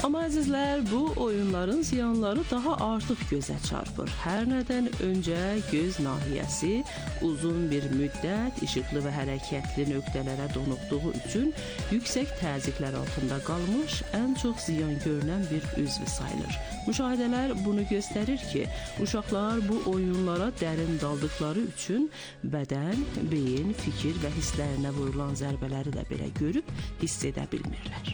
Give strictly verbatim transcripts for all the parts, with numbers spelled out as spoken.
Amma əzizlər, bu oyunların ziyanları daha artıq gözə çarpır. Hər nədən öncə göz nahiyəsi uzun bir müddət işıqlı və hərəkətli nöqtələrə donuqduğu üçün yüksək təzyiqlər altında qalmış ən çox ziyan görünən bir üzv sayılır. Müşahidələr bunu göstərir ki, uşaqlar bu oyunlara dərin daldıqları üçün bədən, beyin, fikir və hisslərinə vurulan zərbələri də belə görüb hiss edə bilmirlər.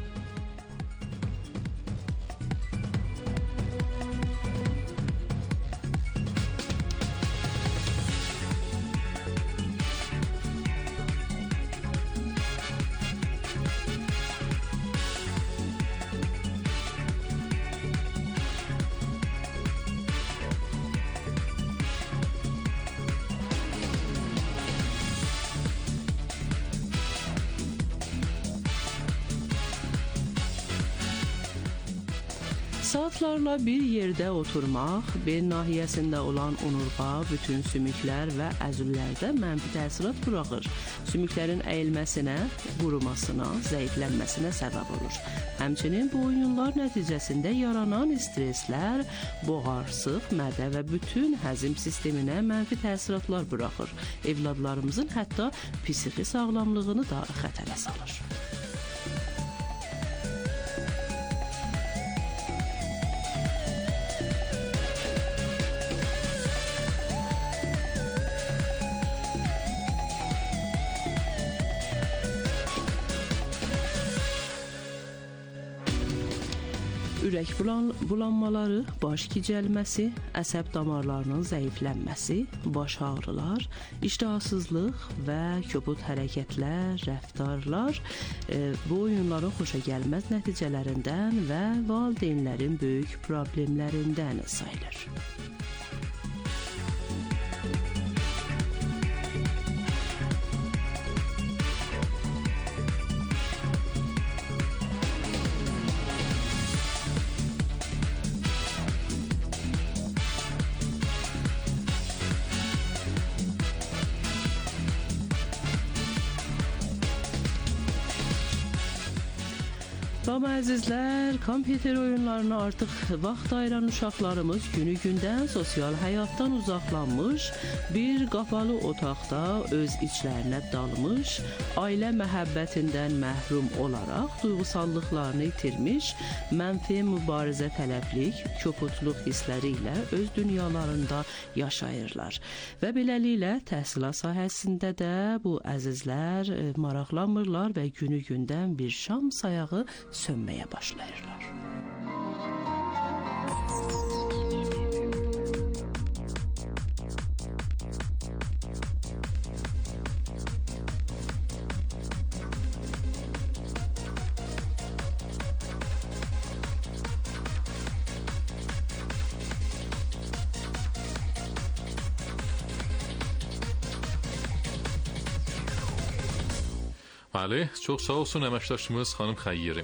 Saatlarla bir yerdə oturmaq, beyin nahiyəsində olan onurğa, bütün sümüklər və əzüllərdə mənfi təsirat buraxır. Sümüklərin əyilməsinə, qurumasına, zəiflənməsinə səbəb olur. Həmçinin bu oyunlar nəticəsində yaranan stresslər, boğarsıq, mədə və bütün həzm sisteminə mənfi təsiratlar buraxır. Evladlarımızın hətta psixi sağlamlığını da xətərə salır. Ürək bulan, bulanmaları, baş gicəlməsi, əsəb damarlarının zəiflənməsi, baş ağrılar, iştahsızlıq və kobud hərəkətlər, rəftarlar e, bu oyunların xoşagəlməz nəticələrindən və valideynlərin böyük problemlərindən sayılır. Amma əzizlər, kompüter oyunlarına artıq vaxt ayıran uşaqlarımız günü-gündən sosial həyatdan uzaqlanmış, bir qapalı otaqda öz içlərinə dalmış, ailə məhəbbətindən məhrum olaraq duyğusallıqlarını itirmiş, mənfi mübarizə tələblik, kobudluq hissləri ilə öz dünyalarında yaşayırlar. Və beləliklə təhsilat sahəsində də bu əzizlər maraqlanmırlar və günü-gündən bir şam sayağı sönməyə başlayırlar. Bəli, çox sağ olsun əməkdaşımız xanım Xəyyiri.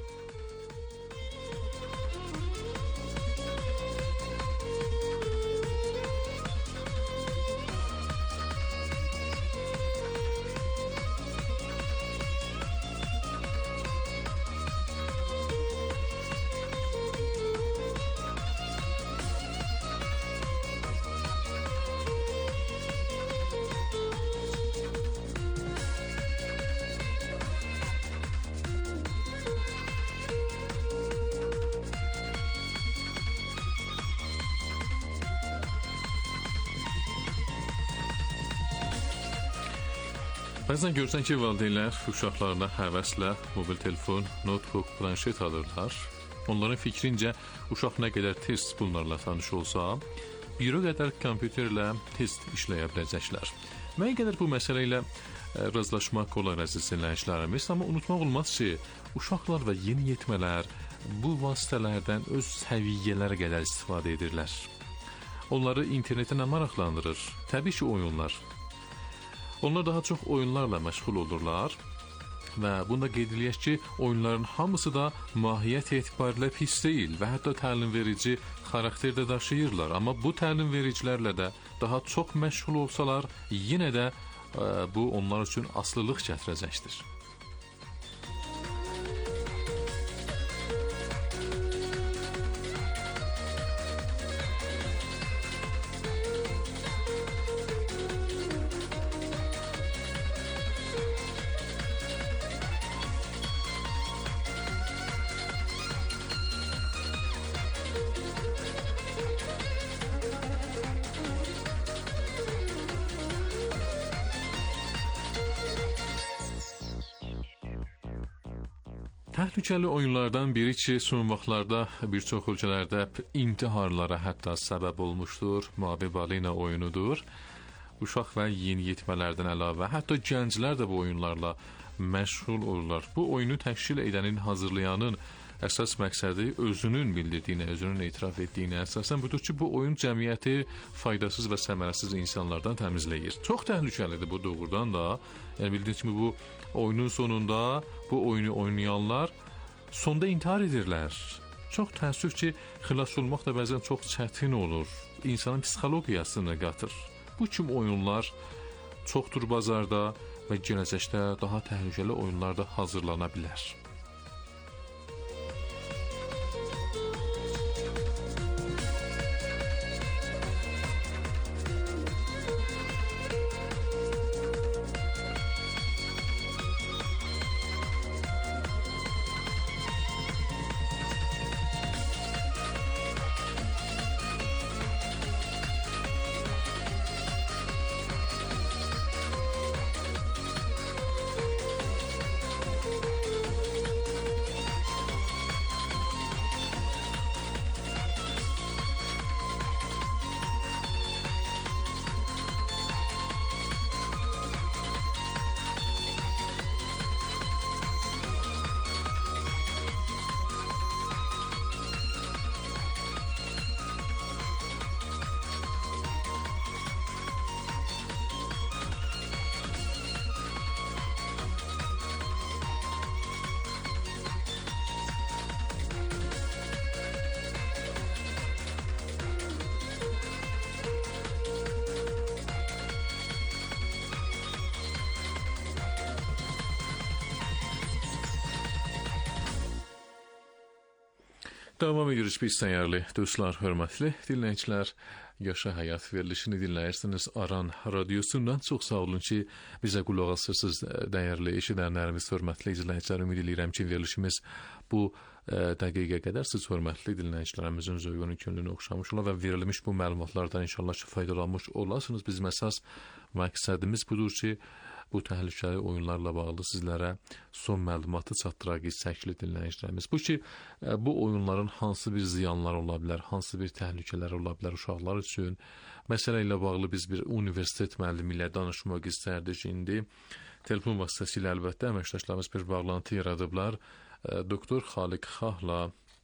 Bəzən görürsən ki, valideynlər uşaqlarına həvəslə mobil telefon, notebook, planşet alırlar. Onların fikrincə, uşaq nə qədər tez bunlarla tanış olsa, bir o qədər kompüterlə tez işləyə biləcəklər. Mən qədər bu məsələ ilə razılaşmaq olar əziz dinləyicilərimiz, amma unutmaq olmaz ki, uşaqlar və yeniyetmələr bu vasitələrdən öz səviyyələrə qədər istifadə edirlər. Onları internetə maraqlandırır, təbii ki, oyunlar. Onlar daha çox oyunlarla məşğul olurlar və bunda qeyd edilək ki, oyunların hamısı da mahiyyət etibarilə pis deyil və hətta təlim verici xarakterdə daşıyırlar. Amma bu təlim vericilərlə də daha çox məşğul olsalar, yenə də ə, bu onlar üçün asılılıq gətirəcəkdir. Təhlükəli oyunlardan biri ki, son vaxtlarda bir çox ölkələrdə intiharlara hətta səbəb olmuşdur. Mavi balina oyunudur. Uşaq və yeniyetmələrdən əlavə, hətta gənclər də bu oyunlarla məşğul olurlar. Bu oyunu təşkil edənin, hazırlayanın əsas məqsədi özünün bildirdiyinə, özünün etiraf etdiyinə əsasən budur ki, bu oyun cəmiyyəti faydasız və səmərəsiz insanlardan təmizləyir. Çox təhlükəlidir bu doğrudan da. Yəni bildiyiniz kimi bu oyunun sonunda bu oyunu oynayanlar sonda intihar edirlər. Çox təəssüf ki, xilas olmaq da bəzən çox çətin olur. İnsanın psixologiyasını qatır. Bu kimi oyunlar çoxdur bazarda və gələcəkdə daha təhlükəli oyunlar da hazırlana bilər. Davam edirik biz dəyərli dostlar, hörmətli dinləyicilər. Yaşa Həyat verilişini dinləyirsiniz Aran radiosundan. Çox sağ olun ki, bizə qulaq asırsınız dəyərli eşidənlərimiz, hörmətli izləyicilər. Ümid edirəm ki, verilişimiz bu ə, dəqiqə qədər siz hörmətli dinləyicilərimizin zövqünün könlünü oxşamış olar və verilmiş bu məlumatlardan inşallah ki, faydalanmış olasınız. Bizim əsas məqsədimiz budur ki, bu təhlükəli oyunlarla bağlı sizlərə son məlumatı çatdıraq istəkli dinləyicilərimiz. Bu ki, bu oyunların hansı bir ziyanları ola bilər, hansı bir təhlükələri ola bilər uşaqlar üçün. Məsələ ilə bağlı biz bir universitet müəllimi ilə danışmaq istərdik. İndi telefon vasitəsilə əlbəttə əməkdaşlarımız bir bağlantı yaradıblar. Doktor Xaliq Xahla.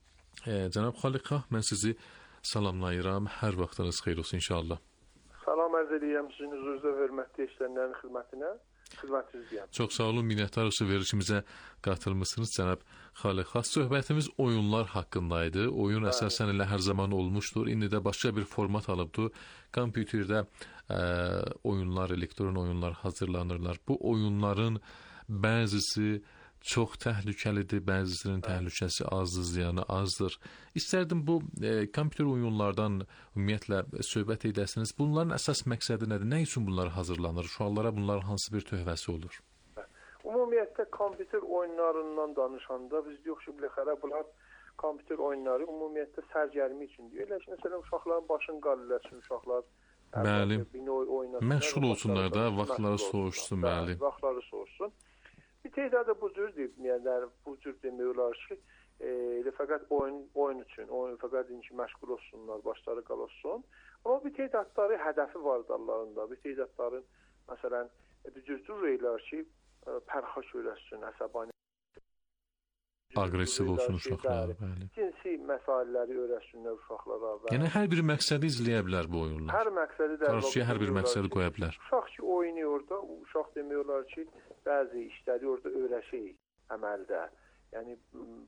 Cənab Xaliq Xah, mən sizi salamlayıram. Hər vaxtınız xeyir olsun inşallah. Salam ərz edirəm sizin huzurunuzda hörmətli işləyənlərin xidmətinə. Xidmətinizdəyəm. Çox sağ olun, minnətdarıq ki, verilişimizə qatılmısınız cənab Xaliq Xah. Söhbətimiz oyunlar haqqındaydı. Oyun əsasən elə hər zaman olmuşdur. İndi də başqa bir format alıbdır. Kompüterdə ə, oyunlar, elektron oyunlar hazırlanırlar. Bu oyunların bəzisi çox təhlükəlidir, bəzisinin təhlükəsi azdır, ziyanı azdır. İstərdim bu e, kompüter oyunlardan ümumiyyətlə söhbət edəsiniz. Bunların əsas məqsədi nədir? Nə üçün bunlar hazırlanır? Uşaqlara bunların hansı bir töhvəsi olur? Ümumiyyətlə kompüter oyunlarından danışanda biz yox ki, biləxərə bunlar kompüter oyunları ümumiyyətlə sərgərmi üçün deyil. Elə ki, məsələn, uşaqların başını qalləsin, uşaqlar bəli, məşğul olsunlar da, vaxtları soğuşsun, bəli. Vaxtları soğuşsun. Bir teyzədə bu cür deyilməyənlər, bu cür demək olar ki, e, fəqət oyun, oyun üçün, oyun fəqət inki məşğul olsunlar, başları qalossun. Amma bir teyzətləri hədəfi var dallarında, bir teyzətlərin, məsələn, bir cür cür eylər ki, pərxaş öyrəsin, əsəbani. Aqressiv olsun uşaqlar, bəli. Cinsi məsələləri öyrəsinlər uşaqlara. Yəni, hər bir məqsədi izləyə bilər bu oyunlar. Hər məqsədi də... Qarşıya hər bir məqsədi qoya bilər. Uşaq ki, oynayır da, uşaq demək olar ki, bəzi işləri orada öyrəşək əməldə. Yəni,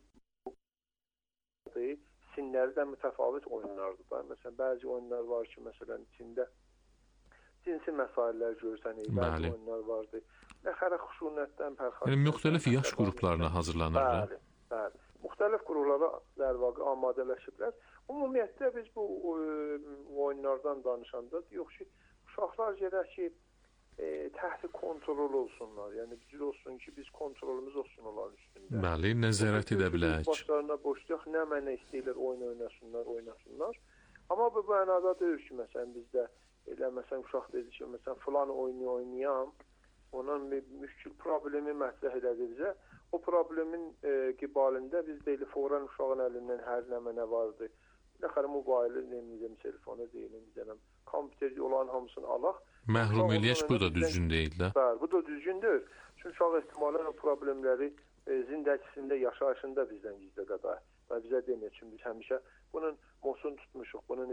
sinləri də mütəfavit oyunlardır da. Məsələn, bəzi oyunlar var ki, məsələn, içində cinsi məsələlər görsənək, bəzi oyunlar vardır. Nəxərə xüsunətdən pərxaş... Yəni, müxtəlif yaş qruplarına hazırlanırlar. Bəli, bəli. Müxtəlif qruplara dərvaqı amadələşiblər. Ümumiyyətlə, biz bu oyunlardan danışanda yox ki, uşaqlar gərək ki, E, təhti kontrol olsunlar. Yəni bir olsun ki, biz kontrolümüz olsun onların üstündə. Bəli, nəzarət edə bilək. Başlarına boşluq, nə mənə istəyirlər, oyun oynasınlar, oynasınlar. Amma bu mənada deyil ki, məsələn, bizdə elə məsələn uşaq dedi ki, məsələn, filan oyunu oynayam, onun bir müşkül problemi mətrah edəcəksə, o problemin e, qibalində biz deyil fövran uşağın əlindən hər nə mənə vardı. Nə xəri mobilə, nemizəm telefonu deyil, nemizəm kompüter olan hamısını alaq. Məhrum eləyəş bu da düzgün deyil də. Bəli, bu da düzgündür. Çünki uşaq ehtimalən o problemləri e, zindəçisində, yaşayışında bizdən gizlədə da. Və bizə demir. Çünki biz həmişə bunun mosunu tutmuşuq, bunun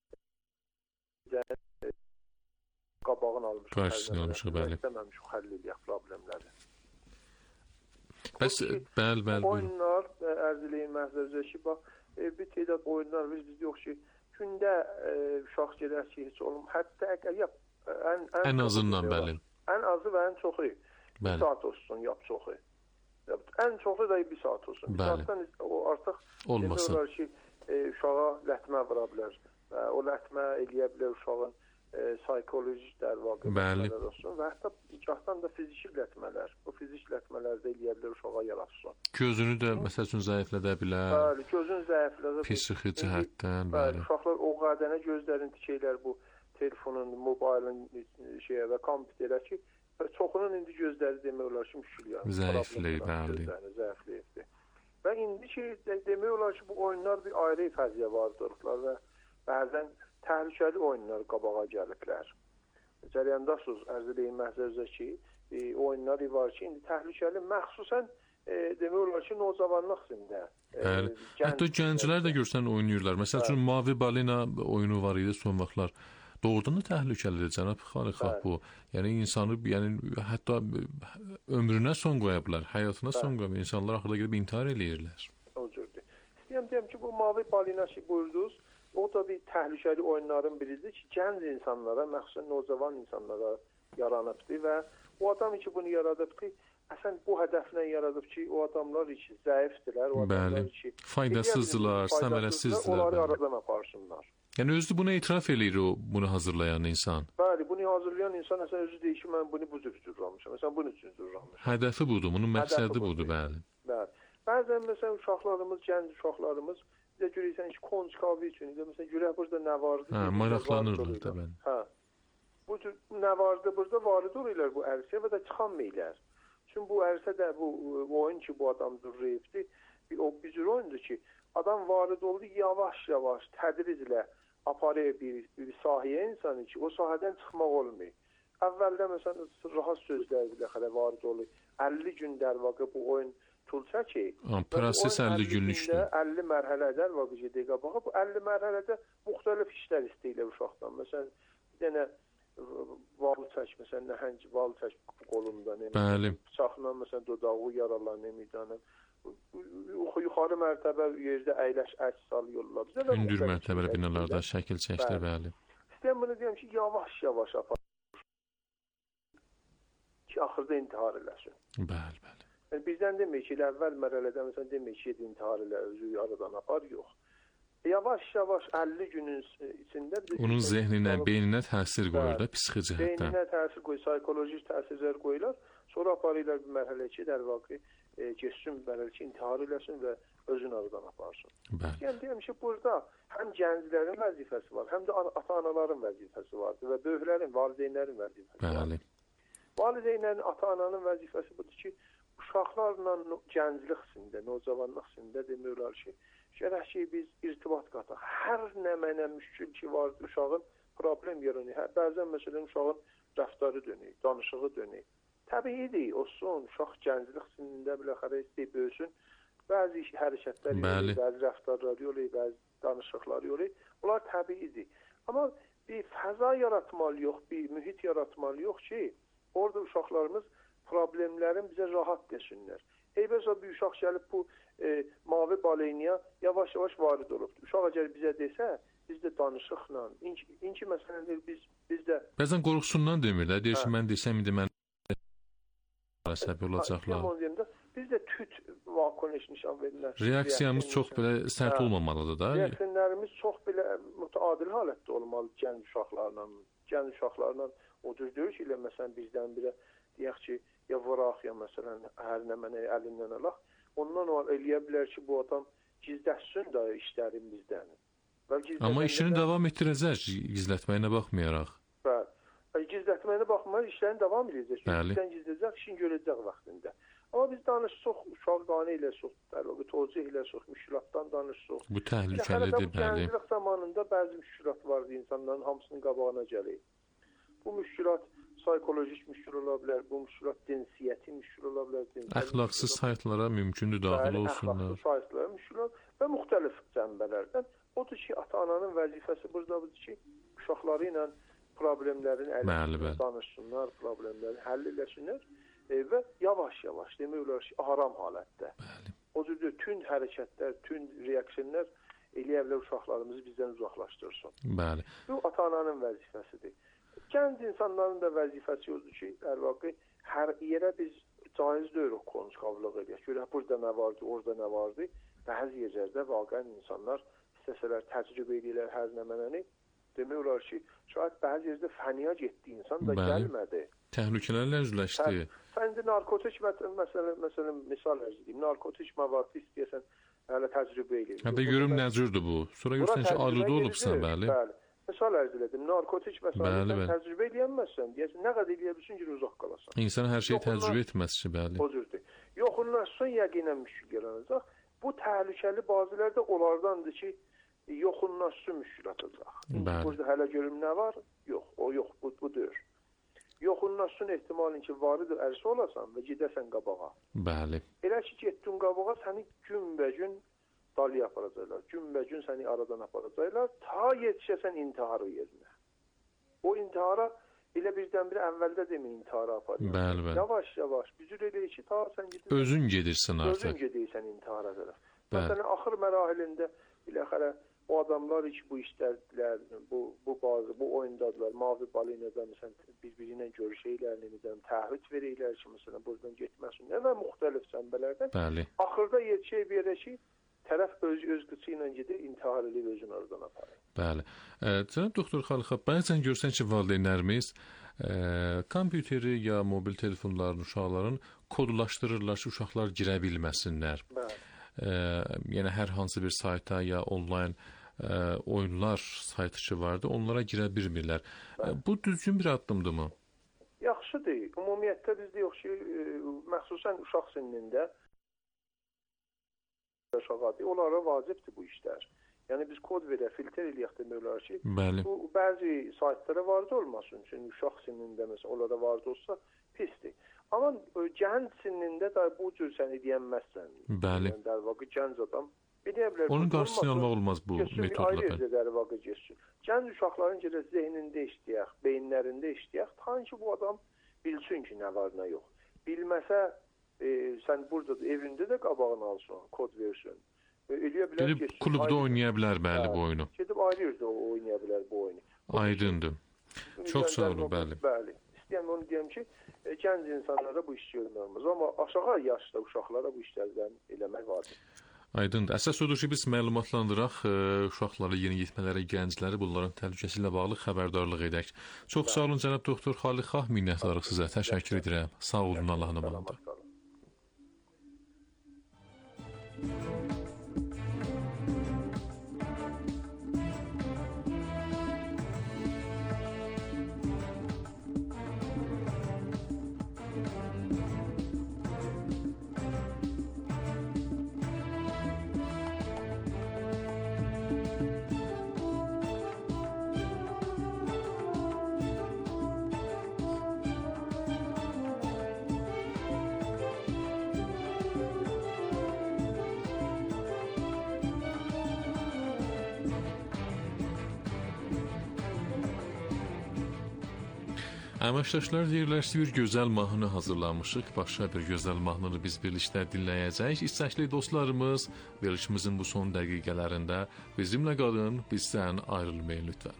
qabağını almışıq. Qarşısını almışıq, bəli. İstəməmişik həll eləyək problemləri. Bəs, bəli, bəli. Oyunlar, ərziliyin məhzərzə ki, bax, e, bir tədad oyunlar biz biz yox ki, gündə e, uşaq gedər ki, heç olum. Hətta əgər yap, ən, ən, ən azından, bəli. Ən azı və ən çoxu. Bir saat olsun, yap çoxu. Ən çoxu da bir saat olsun. Bir saatdan o artıq olmasın. Demək ki, e, uşağa lətmə vura bilər. Və o lətmə eləyə bilər uşağın e, psixolojik dərvaqı olsun. Və hətta icahdan da fiziki lətmələr. Bu fiziki lətmələr də eləyə bilər uşağa yaratsın. Gözünü də məsəl üçün zəiflədə bilər. Bəli, gözün zəiflədə. Psixi cəhətdən, bəli. Uşaqlar o qədənə gözlərini tikəylər bu telefonun, mobilin şeyə və kompüterə ki, çoxunun indi gözləri demək olar ki, müşkül. Zəifləyib, bəli. Zəifləyibdir. Və indi ki, demək olar ki, bu oyunlar bir ayrı fəziyə vardırıqlar və bəzən təhlükəli oyunlar qabağa gəliblər. Cərəyandasız, ərziliyin məhzərzə ki, e, oyunlar var ki, indi təhlükəli, məxsusən e, demək olar ki, nozavanlıq sində. E, bəli. Hətta gənclər də görsən oynayırlar. Məsəl üçün, Mavi Balina oyunu var idi son vaxtlar. Doğrudan da təhlükəlidir, cənab Xaliqov bu. Yəni, insanı, yəni, hətta ömrünə son qoya bilər, həyatına son qoya bilər. İnsanlar axırda gedib intihar eləyirlər. O cürdür. İstəyəm deyəm ki, bu Mavi Balina ki, buyurdunuz, o da bir təhlükəli oyunların biridir ki, gənc insanlara, məxsusən nozavan insanlara yaranıbdır və o adam ki, bunu yaradıb ki, əsən bu hədəflə yaradıb ki, o adamlar ki, zəifdirlər, o adamlar ki, faydasızdılar, səmərəsizdirlər. Onları aradan aparsınlar. Yəni, özü buna etiraf eləyir o, bunu hazırlayan insan. Bəli, bunu hazırlayan insan əsən özü deyir ki, mən bunu bu cür cürramışam, məsələn, bunun üçün cürramışam. Hədəfi budur, bunun məqsədi budur, bəli. Bəli. Bəzən, məsələn, uşaqlarımız, gənc uşaqlarımız, bizə görürsən ki, konçkavi üçün, məsələn, görək burada nə vardı? Hə, maraqlanırlar da bəli. Hə, bu cür nə vardı, burada varid olurlar bu ərsiyə və də çıxanmayırlar. Çünki bu ərsə də, bu oyun ki, bu adam durrayıbdır, o bir cür oyundur ki, adam varid oldu, yavaş-yavaş, tədriclə aparıyor bir, bir sahəyə insanı ki, o sahədən çıxmaq olmuyor. Əvvəldə, məsələn, rahat sözlər bilə xələ varid olur. əlli gün dərvaqə bu oyun tul çəkir. Proses əlli günlükdür. əlli mərhələ dərvaqə gedir qabağa. Bu əlli mərhələdə müxtəlif işlər istəyirlər uşaqdan. Məsələn, bir dənə val çək, məsələn, nəhəng val çək qolunda, nə bilim, bıçaqla məsələn dodağı yaralar, nə bilim, yuxarı mərtəbə yerdə əyləş, əks sal yollar. Hündür mərtəbəli binalarda şəkil çəkdir, bəli. İstəyəm bunu deyəm ki, yavaş-yavaş apar ki, axırda intihar eləsin. Bəli, bəli. Yəni, bizdən demək ki, əvvəl mərhələdə məsələn demək ki, intihar elə, özü aradan apar, yox. Yavaş-yavaş əlli günün içində... Onun zehninə, beyninə təsir qoyur da, psixi cəhətdən. Beyninə təsir qoyur, psikolojik təsirlər qoyurlar. Sonra aparırlar bir mərhələ ki, dərvaqı e, geçsin, mərhələ ki, intihar eləsin və özünü aradan aparsın. Bəli. Yəni, deyəm ki, burada həm gənclərin vəzifəsi var, həm də ata-anaların vəzifəsi vardır və böyüklərin, valideynlərin vəzifəsi Bəli. vardır. Valideynlərin, ata-ananın vəzifəsi budur ki, uşaqlarla gənclik sində, nocavanlıq sində demək olar ki, gərək ki, biz irtibat qataq. Hər nə mənə müşkül ki vardır, uşağın problem yaranır. Hə, bəzən məsələn uşağın rəftarı dönür, danışığı dönür. Təbiidir, olsun, uşaq gənclik sinində biləxərə istəyib böyüsün. Bəzi hərəkətlər yoxdur, bəzi rəftarlar yoxdur, bəzi danışıqlar yoxdur. Bunlar təbiidir. Amma bir fəza yaratmalı yox, bir mühit yaratmalı yox ki, orada uşaqlarımız problemlərin bizə rahat desinlər. Eybəsə bir uşaq gəlib bu e, mavi baleyniya yavaş-yavaş varid olub. Uşaq əgər bizə desə, biz də danışıqla, inki, inki məsələn biz, biz də... Bəzən qorxusundan demirlər, deyir ki, mən desəm, indi mən səbəb olacaqlar. Biz də tüt vakunuş nişan verirlər. Reaksiyamız çox belə sərt hə, olmamalıdır da. Reaksiyonlarımız çox belə mütəadil halətdə olmalı gənc uşaqlarla. Gənc uşaqlarla o cür deyir ki, məsələn bizdən birə deyək ki, ya vuraq, ya məsələn hər nə mənə əlindən alaq. Ondan o eləyə bilər ki, bu adam gizlətsin də işlərin bizdən. Amma işini davam etdirəcək, gizlətməyinə baxmayaraq. Bəli. Gizlətməyinə baxmayaraq işlərini davam edəcək. Bizdən gizləyəcək, işini görəcək vaxtında. Amma biz danışsaq, uşaq qanı ilə çox, dəqiq, tozih ilə çox, müşkülatdan danışsaq. Bu təhlükəlidir, bəli. Gənclik zamanında bəzi müşkülat vardı, insanların hamısının qabağına gəlir. Bu müşkülat psixolojik müşkül ola bilər, bu müşkülat cinsiyyəti müşkül ola bilər. Əxlaqsız saytlara mümkündür daxil olsunlar. Əxlaqsız saytlara müşkül və müxtəlif cənbələrdən. Odur ki, ata-ananın vəzifəsi buradadır ki, uşaqları ilə problemlərin əlində danışsınlar, problemləri həll eləsinlər e, və yavaş-yavaş, demək olar ki, aram halətdə. Bəli. O cür tünd hərəkətlər, tünd reaksiyonlar eləyə bilər uşaqlarımızı bizdən uzaqlaşdırsın. Bəli. Bu ata-ananın vəzifəsidir. Gənc insanların da vəzifəsi odur ki, hər vaxt hər yerə biz caiz deyil o konuşqavlıq edək. Görə burada nə vardı, orada nə vardı. Bəzi yerlərdə vaqəən insanlar istəsələr təcrübə edirlər hər nə mənəni. Demək olar ki, şayət bəzi yerdə fəniyə getdi, insan da Bəli. gəlmədi. Təhlükələrlə üzləşdi. Sən indi narkotik məsələn, məsələn, misal ərz edeyim. Narkotik məvadı istəyəsən hələ təcrübə edir. Hə də görüm nə cürdür bu. Sonra görürsən ki, alıda olubsan, bəli. Bəli. Misal ərz elədim. Narkotik məsələn təcrübə eləyənməzsən, deyəsən nə qədər eləyə bilsin ki, uzaq qalasan. İnsan hər şeyi təcrübə etməz ki, bəli. O cürdür. Yoxunlaşsın yəqinən müşkül yaranacaq. Bu təhlükəli bazılarda onlardandır ki, yoxunlaşsın müşkül atacaq. Burada hələ görüm nə var? Yox, o yox, bu, bu deyir. Yoxunlaşsın ehtimalin ki, varıdır, ərsi olasan və gedəsən qabağa. Bəli. Elə ki, getdin qabağa, səni günbə-gün dalıya aparacaqlar. Günbə-gün səni aradan aparacaqlar, ta yetişəsən intiharı yerinə. O intihara elə birdən-birə əvvəldə demə intihara aparır. Bəli, bəli. Yavaş-yavaş, büzür eləyir ki, ta sən gedirsən. Özün gedirsən artıq. Özün gedirsən intihara tərəf. Məsələn, axır mərahilində biləxərə o adamlar ki, bu işlərdilər, bu, bu bazı, bu oyundadılar, mavi balinada məsələn, bir-birinə görüşəylər, nemizən, təhvit verəylər ki, məsələn, buradan getməsin, və müxtəlif cənbələrdən. Bəli. Axırda yetişək bir yerə ki, tərəf öz, öz qıçı ilə gedir, intihar edib özünü oradan aparır. Bəli. E, cənab doktor Xalixov, bəzən görsən ki, valideynlərimiz e, kompüteri ya mobil telefonların uşaqların kodlaşdırırlar ki, uşaqlar girə bilməsinlər. Bəli. E, yəni hər hansı bir sayta ya onlayn e, oyunlar saytı ki vardı, onlara girə bilmirlər. E, bu düzgün bir addımdırmı? Yaxşıdır. Ümumiyyətlə bizdə yox ki, e, məxsusən uşaq sinində uşaqadır. Onlara vacibdir bu işlər. Yəni biz kod verə, filtr eləyək demək olar ki, Bəli. bu bəzi saytlara vardı olmasın üçün uşaq sinində məsələn onlara vardı olsa pisdir. Amma gənc sinində də bu cür sən edəyənməzsən. Bəli. Yəni dər vaxtı gənc adam edə bilər. Onun qarşısını almaq olmaz bu metodla. Ayrıca dər vaxtı geçsin. Gənc uşaqların gələ zehnində işləyək, beyinlərində işləyək, tan ki bu adam bilsin ki nə var nə yox. Bilməsə e, sən burada da evində də qabağını alsın, kod versin. E, eləyə bilər Gedib klubda oynaya bilər bəli hə, bu oyunu. Gedib ayrı yerdə oynaya bilər bu oyunu. Aydındır. Çox sağ olun, bəli. Bəli. İstəyəm onu deyəm ki, e, gənc insanlara bu iş görünmez. Amma aşağı yaşda uşaqlara bu işlərdən eləmək vardır. Aydındır. Əsas odur ki, biz məlumatlandıraq e, uşaqları, yeniyetmələri, gəncləri bunların təhlükəsi ilə bağlı xəbərdarlıq edək. Çox bəli. Sağ olun cənab doktor Xalixov, minnətdarıq sizə. Təşəkkür edirəm. Sağ olun, Allahın amanında. Əməkdaşlar deyirlər ki, bir gözəl mahnı hazırlamışıq. Başqa bir gözəl mahnını biz birlikdə dinləyəcəyik. İstəkli dostlarımız, verilişimizin bu son dəqiqələrində bizimlə qalın, bizdən ayrılmayın lütfən.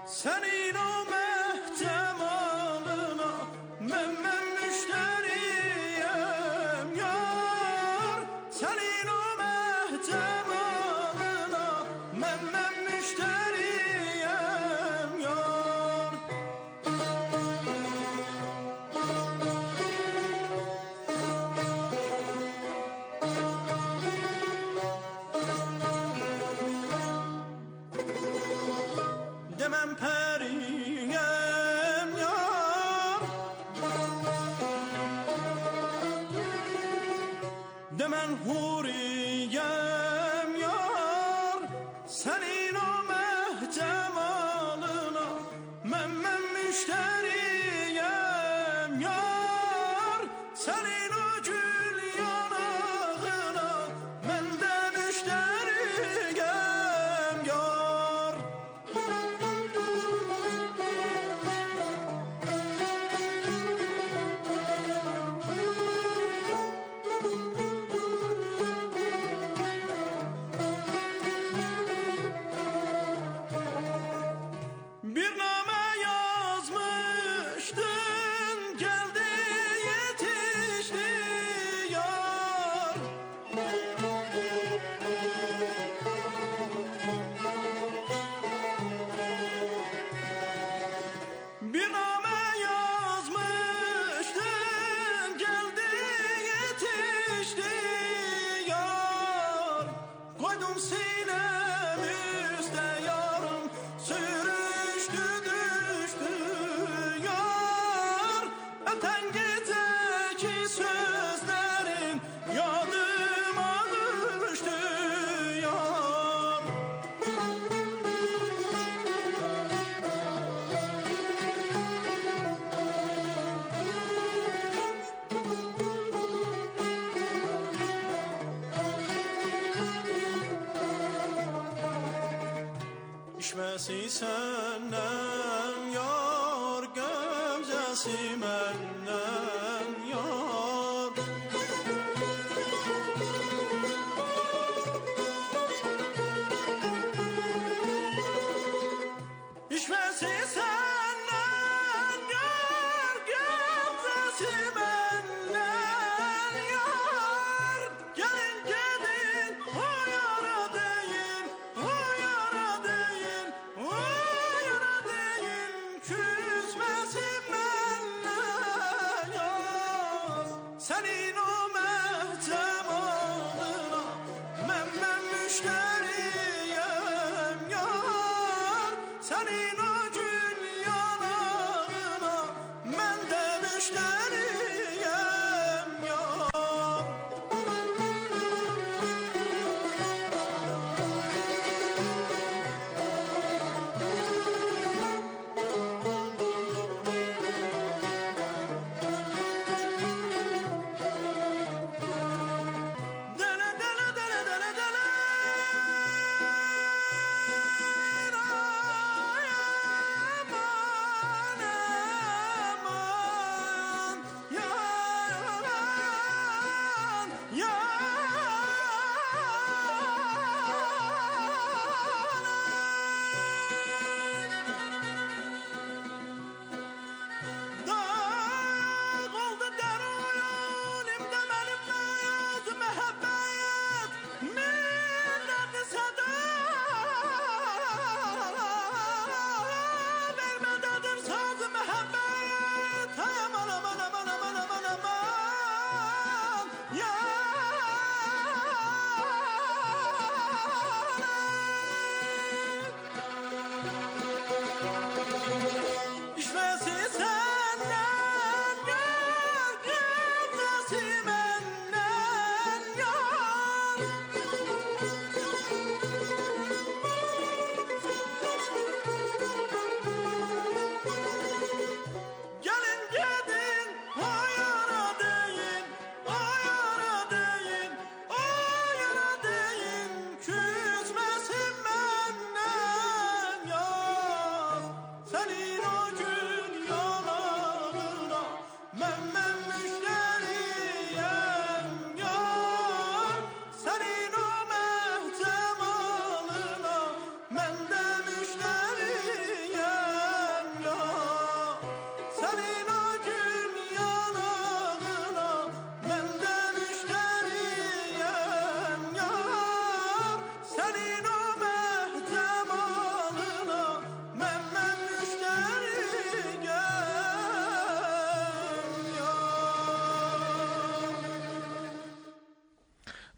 Senin o mehcemalına men men müşteriyem yar. Senin o mehcemalına men men müşteriyem yar. Demem periyem yar, demen huriyem yar. Senin o mehcemalına men men müşteriyem yar. Senin o gül yanağına men de müşteriyem yar. Bir name yazmıştın, geldi yetişti yar. Bir name yazmıştın, geldi yetişti yar. Koydum sinem üstte yarım, sürüştü düştü yar. Öten geceki sözlerin yadıma düştü yar. İşmesi senden yar, gömzesi menden yar. İşmesi senden yar, gömzesi menden yar. Gelin gelin o yara değil, o yara değil, o yara değil. Küsmesin benden yar. Senin o mehcemalına men men müşteriyem yar. Senin o gül yanağına men de müşteriyem yar. Dele dele dele dele dele. Ay aman aman. Yaran yaran. Dağ oldu derunimde benim naz mehabbet. Milleti sada vermededir saz mehabbet. Hay aman aman aman aman aman aman. Yaran. İşmesi senden yar, gülmesi menden yar. Gelin gidin o yara değil, o yara değil, o yara değil. Küsmesin benden yar. Senin o gül yanağına men men müşteriyem yar. Senin o mehcemalına men de müşteriyem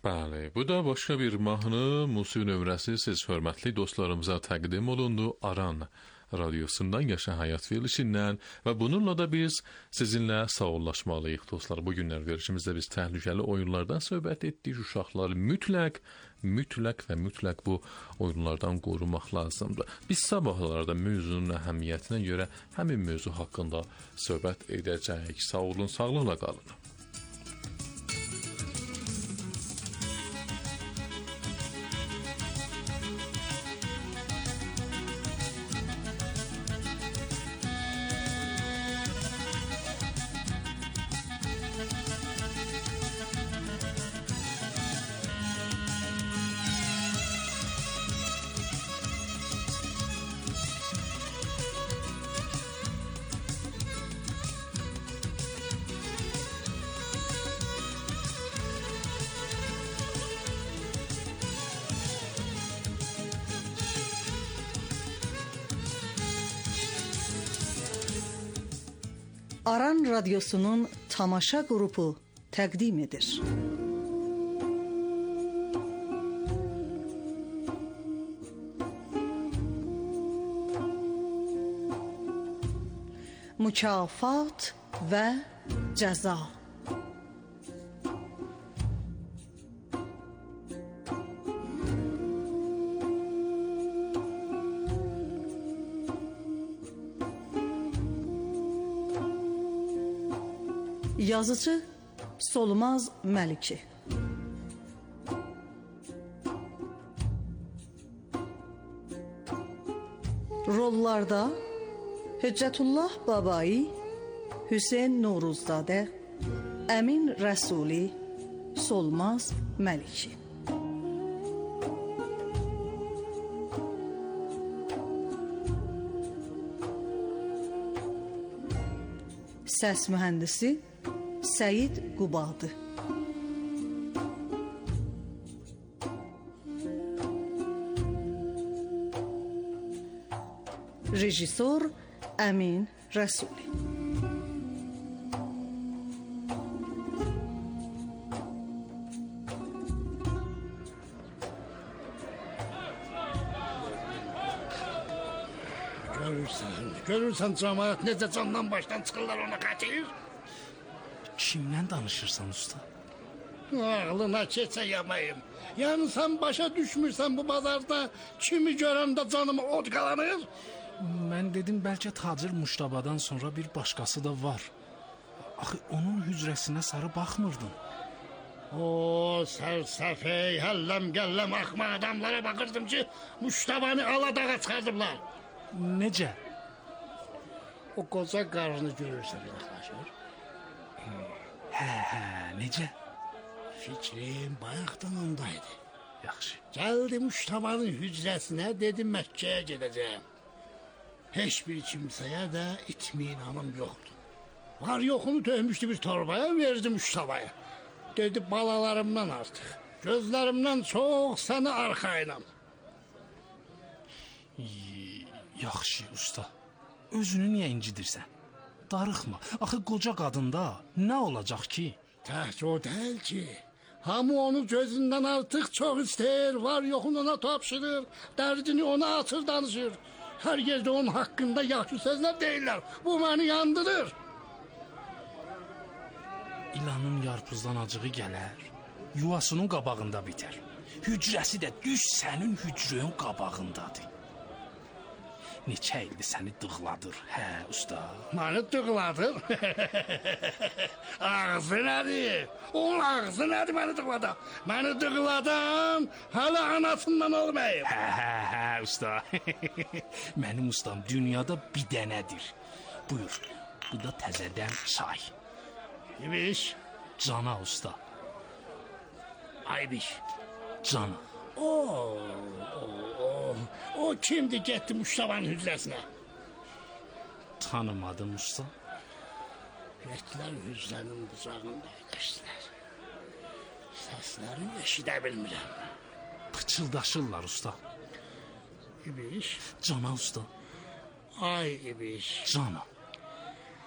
Bəli, bu da başqa bir mahnı musiqi nömrəsi siz hörmətli dostlarımıza təqdim olundu Aran radiosundan, Yaşa Həyat verilişindən və bununla da biz sizinlə sağollaşmalıyıq dostlar. Bu günlər verilişimizdə biz təhlükəli oyunlardan söhbət etdik. Uşaqlar mütləq, mütləq və mütləq bu oyunlardan qorumaq lazımdır. Biz sabahlarda mövzunun əhəmiyyətinə görə həmin mövzu haqqında söhbət edəcəyik. Sağ olun, sağlıqla qalın. Aran Radyosu'nun tamaşa grubu təqdim edir. Mükafat və cəza. Yazıcı Solmaz Məliki. Rollarda Hüccətullah Babai, Hüseyn Novruzzadə, Əmin Rəsuli, Solmaz Məliki. Səs mühəndisi Səyid Qubadı. Rejissor Əmin Rəsuli. Görürsən, görürsən cəmaət necə candan başdan çıxırlar ona qaçır? Kimdən danışırsan usta? Ağlına keçə yamayım. Yəni sən başa düşmürsən bu bazarda kimi görəndə canıma od qalanır? Mən dedim bəlkə tacir Muştabadan sonra bir başqası da var. Axı onun hücrəsinə sarı baxmırdın. O sərsəfey, həlləm gəlləm axmaq adamlara baxırdım ki, Muştabanı aladağa çıxardıblar. Necə? O qoca qarını görürsən yaxlaşır. Hə, hə, necə? Fikrim bayaqdan ondaydı. Yaxşı. Gəldim Muştabanın hücrəsinə, dedim Məkkəyə gedəcəyəm. Heç bir kimsəyə də itminanım yoxdur. Var yoxunu töhmüşdü bir torbaya, verdim Muştabaya. Dedi balalarımdan artıq, gözlərimdən çox səni arxayınam. Yaxşı usta. Özünü niyə incidirsən? Darıxma. Axı qoca qadında nə olacaq ki? Təhcə o deyil ki. Hamı onu gözündən artıq çox istəyir, var yoxunu ona tapşırır, dərdini ona açır danışır. Hər yerdə onun haqqında yaxşı sözlər deyirlər. Bu məni yandırır. İlanın yarpuzdan acığı gələr, yuvasının qabağında bitər. Hücrəsi də düz sənin hücrənin qabağındadır. Neçə ildir səni dığladır, hə usta? Məni dığladır? Ağzı nədir? Onun ağzı nədir məni dığladan? Məni dığladan hələ anasından olmayıb. Hə, hə, hə usta. Mənim ustam dünyada bir dənədir. Buyur, bu da təzədən çay. İbiş. Cana usta. Aybiş. Cana. Oo, o, o, o kimdi getdi Muştabanın hücrəsinə? Tanımadım usta. Etlər hücrənin bucağında əyləşdilər. Səslərini eşidə bilmirəm. Pıçıldaşırlar usta. İbiş. Cana usta. Ay İbiş. Cana.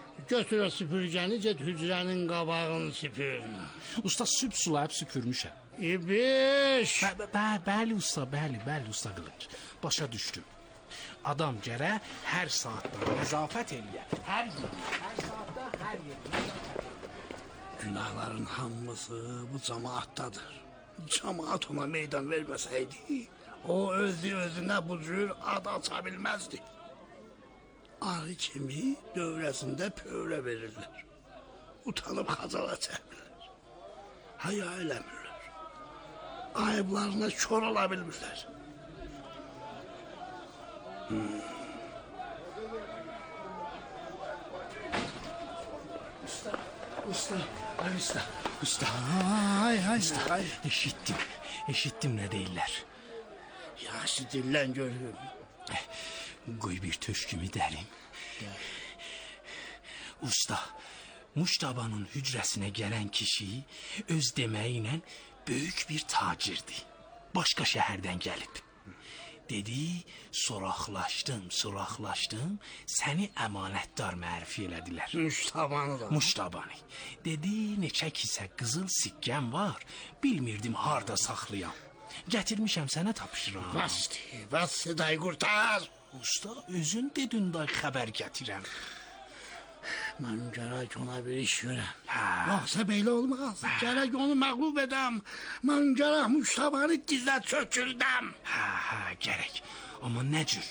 Götür o süpürgəni, get hücrənin qabağını süpür. Usta süp sulayıb süpürmüşəm. İbiş. Bə, bə, bəli usta, bəli, bəli usta Qılınc. Başa düşdüm. Adam gərək hər saatda nəzafət eləyə. Hər gün, hər saatda, hər yerdə. Günahların hamısı bu cemaatdadır. Cemaat ona meydan verməsəydi, o özü özünə bu cür ad aça bilməzdi. Arı kimi dövrəsində pövrə verirlər. Utanıb xacala çəkmirlər. Haya eləmirlər. Ayıblarına kör ola bilmirlər. Hmm. Usta, usta, ay usta, usta. Ay, ay, ay. Eşitdim, eşitdim nə deyirlər. Yaxşı dinlən görürüm. Qoy bir töşkümü dərim. Usta, Muştabanın hücrəsinə gələn kişi öz deməyi ilə böyük bir tacirdir. Başqa şəhərdən gəlib. Dedi, soraqlaşdım, soraqlaşdım, səni əmanətdar mərfi elədilər. Muştabanı da. Muştabanı. Dedi, neçə kisə qızıl sikkəm var, bilmirdim harda saxlayam. Gətirmişəm sənə tapışıram. Bəsdi, bəsdi, day qurtar. Usta, özün dedin day xəbər gətirəm. Mən gərək ona bir iş görəm. Hə. Yoxsa belə olmaz. Gərək onu məğlub edəm. Mən gərək Muştabanı dizə çöküldəm. Hə, hə, gərək. Amma nə cür?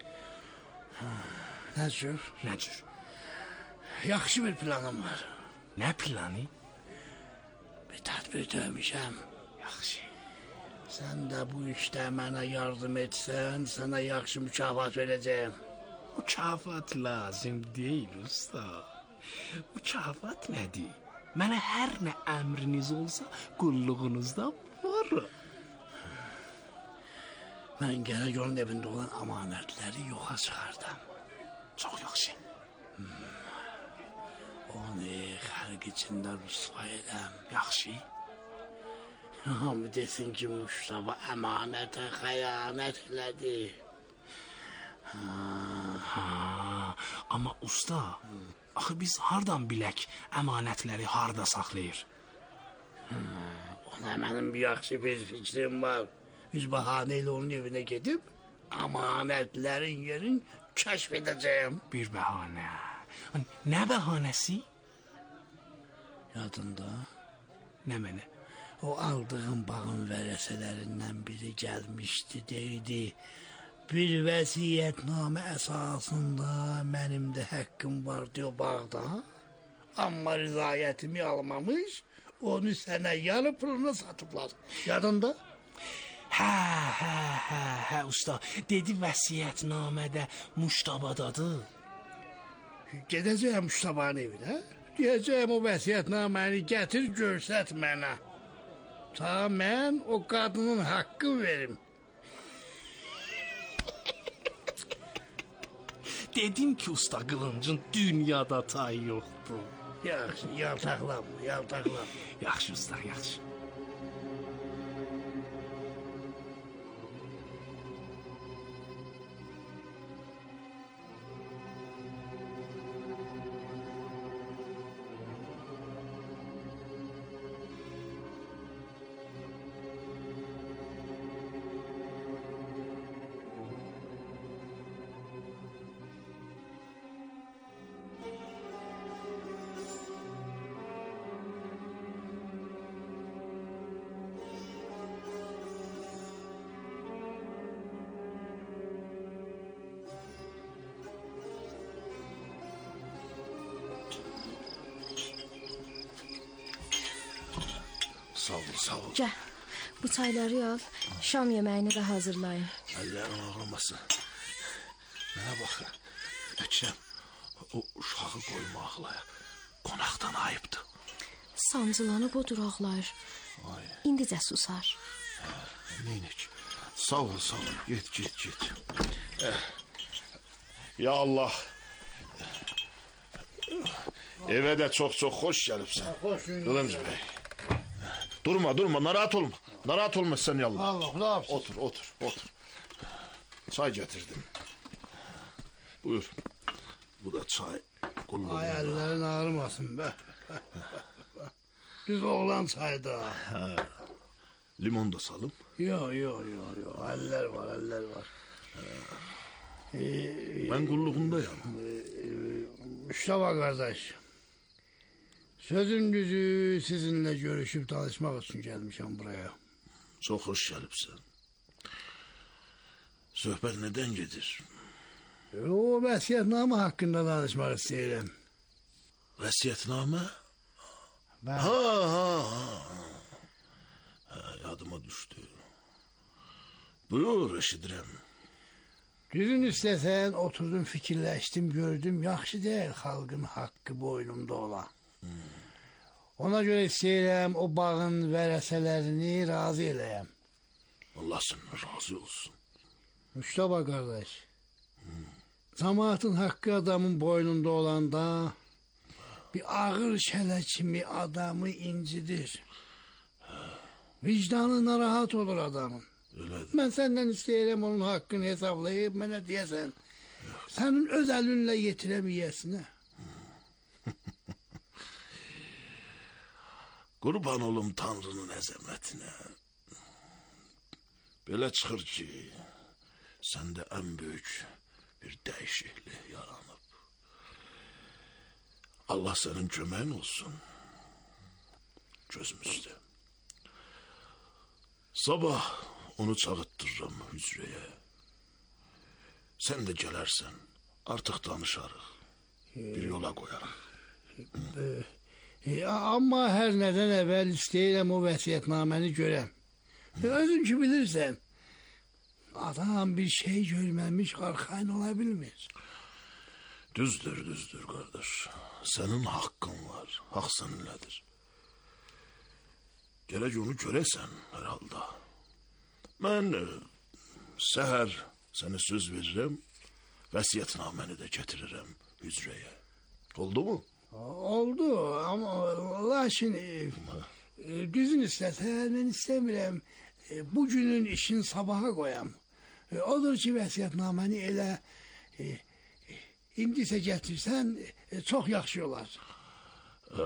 Nə cür? Nə cür? Yaxşı bir planım var. Nə planı? Bir tədbir dövmüşəm. Yaxşı. Sən də bu işdə mənə yardım etsən, sənə yaxşı mükafat verəcəyim. Mükafat lazım deyil usta. Mükafat nədir? Mənə hər nə əmriniz olsa qulluğunuzda varım. Mən gərək onun evində olan amanətləri yoxa çıxardım. Çox yaxşı. Hmm. Onu xalq içində rüsva edəm. Yaxşı. Hamı desin ki, Muştaba əmanətə xəyanət elədi. Ha, ha, amma usta, hmm. axı biz hardan bilək əmanətləri harda saxlayır? Hmm. Ona mənim bir yaxşı bir fikrim var. Biz bahanə ilə onun evinə gedib, əmanətlərin yerin kəşf edəcəyim. Bir bəhanə. Nə bəhanəsi? Yadında? Nə mənə? O aldığım bağın vərəsələrindən biri gəlmişdi, deydi. Bir vəsiyyətnamə əsasında mənim də haqqım var diyor bağda. Amma rızayətimi almamış, onu sənə yarı puluna satıblar. Yadında? Hə, hə, hə, hə, usta. Dedi vəsiyyətnamədə Muştabadadır. Gedəcəyəm Muştabanın evinə. Deyəcəyim o vəsiyyətnaməni gətir, görsət mənə. Ta mən o qadının haqqını verim. Dedim ki, usta Qılıncın dünyada tayı yoxdur. Yaxşı, yaltaqlam, yaltaqlam. Yaxşı usta, yaxşı. Sağ ol, sağ ol. Gəl, bu çayları al, şam yeməyini də hazırlayın. Əllərin ağlamasın. Mənə baxın, Əkrəm, o uşağı qoymaqla qonaqdan ayıbdır. Sancılanıb o duraqlar. Ay. İndicə susar. Neynik? Sağ ol, sağ ol. Git, git, git. Eh. Ya Allah. Eve de çok çok hoş gelipsin. Kılınç Bey. Durma, durma. Narahat olma. Narahat olma sen yallah. Allah, ne yapsın? Otur, otur, otur. Çay getirdim. Buyur. Bu da çay. Kulluğuna. Ay ellerin ağrımasın be. Düz oğlan çayda. Limon da salım. Yok yok yok yok. Eller var eller var. Ee, Ben kulluğundayım. Mustafa kardeş. Sözün düzü sizinle görüşüp tanışmak için gelmişim buraya. Çok hoş gelipsin. Söhbet neden gedir? O vasiyetname hakkında danışmak isterim. Vasiyetname? Ben... Ha ha ha. ha yadıma düştü. Buyur eşidirem. Düzün istesen oturdum fikirleştim gördüm yaxşı değil halkın hakkı boynumda olan. Hmm. Ona göre isteyirəm o bağın vərəsələrini razı eləyəm. Allah senden razı olsun. Mustafa kardeş. Hmm. Cemaatın hakkı adamın boynunda olanda bir ağır şələ kimi adamı incidir. Vicdanı narahat olur adamın. Öyledir. Ben senden isteyirəm onun hakkını hesaplayıp mənə deyəsən. Senin öz elinle yetiremeyesine. Kurban olum Tanrı'nın əzəmətinə. Belə çıxır ki, səndə ən böyük bir dəyişiklik yaranıb. Allah sənin köməyin olsun. Gözümüzdə. Sabah onu çağıttırıram hücrəyə. Sən də gələrsən, artıq danışarıq. Bir yola qoyarıq. Hmm. E, amma hər nədən əvvəl istəyirəm o vəsiyyətnaməni görəm. E, özün ki bilirsən, adam bir şey görməmiş arxayın ola bilmir. Düzdür, düzdür qardaş. Sənin haqqın var, haqq səninlədir. Gərək onu görəsən hər halda. Mən e, səhər sənə söz verirəm, vəsiyyətnaməni də getirirəm hücrəyə. Oldu mu? Oldu ama lakin e, e, düzün istəsən mən istəmirəm e, bugünün işin sabaha qoyam. E, odur ki vəsiyyətnaməni elə e, e, indisə gətirsən e, çox yaxşı olar. Ee,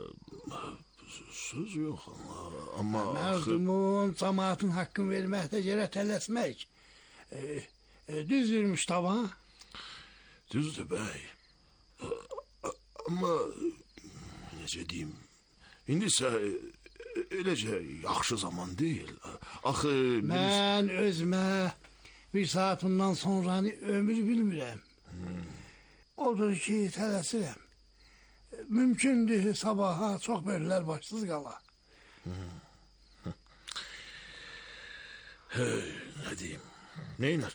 söz yok ama... ama Mərdumun cemaatın hakkını verməkdə gərək tələsmək. E, e, düzdür Mustafa? Düzdür bəy. Ama necə deyim, indisə eləcə yaxşı zaman deyil. Axı mən özümə bir saatından sonranı ömür bilmirəm. Hmm. Odur ki tələsirəm. Mümkündür sabaha çox bölülər başsız qala. Hmm. Hey, nə deyim, neynər?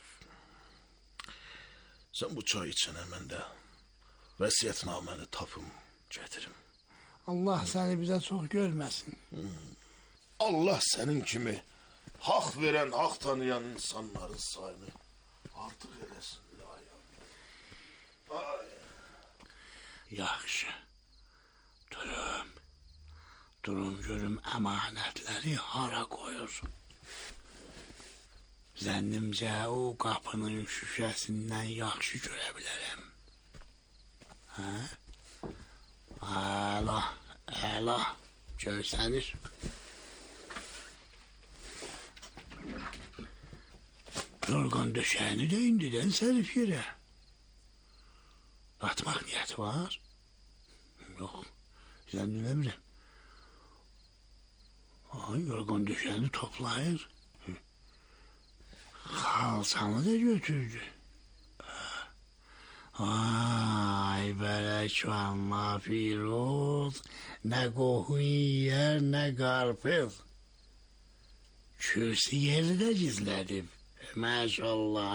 Sən bu çay içənə mən də vəsiyyətnaməni tapım, gətirim. Allah səni bizə çox görməsin. Hmm. Allah sənin kimi haqq verən, haqq tanıyan insanların sayını artıq eləsin. Ay. Yaxşı. Durum. Durum görüm əmanətləri hara qoyursun. Zənnimcə o qapının şüşəsindən yaxşı görə bilərəm. Hə? Əla, əla, görsənir. Yorgan döşəyini də indidən sərif yerə. Atmaq niyyəti var? Yox, zənniləmirəm. Ay, yorgan döşəyini toplayır. Xalçanı da götürdü. Ay bərək valla Firuz, nə qohun yiyər, nə qarpız. Kürsü yeri də gizlədib, maşallah.